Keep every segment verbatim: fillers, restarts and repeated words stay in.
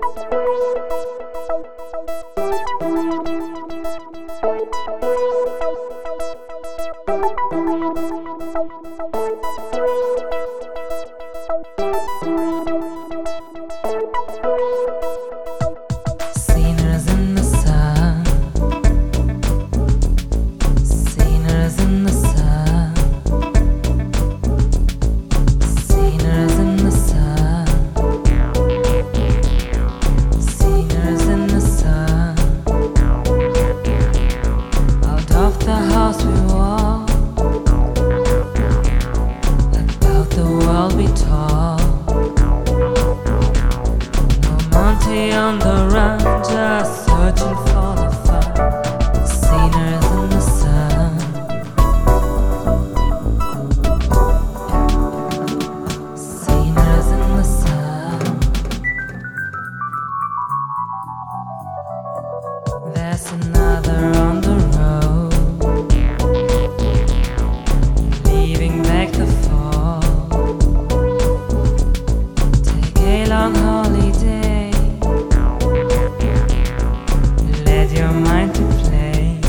On the run, just searching for the fun. Sinners in the sun. Sinners in the sun. There's another on the road, leaving back the fall. Take a long holiday. Your mind to play.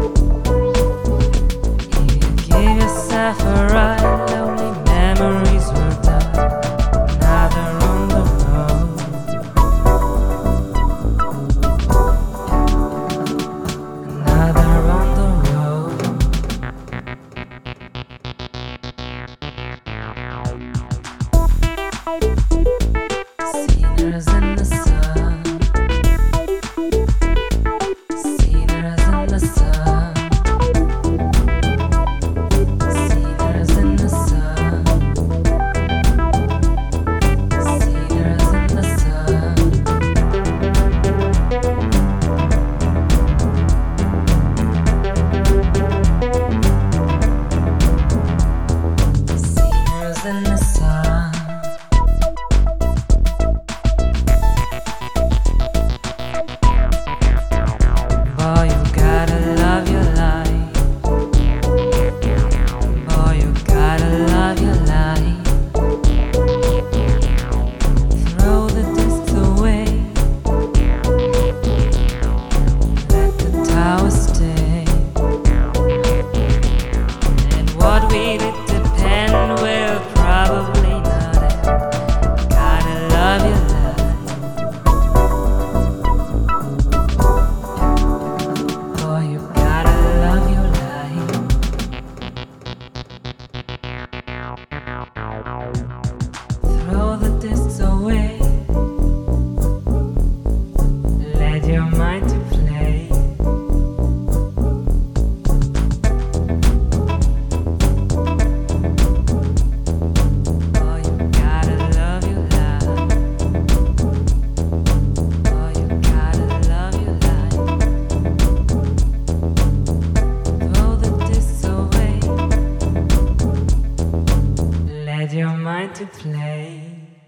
If you give yourself a ride, lonely memories will die. Another on the road. Another on the road. Sinners in the sun. In the sun. Boy, you gotta love your life. Boy, you gotta love your life. Throw the discs away. Let the tower stay. And what we did depend will probably not end. Gotta love your life. Boy, you gotta love your life. Throw the discs away. Let your mind to play. Your mind to play.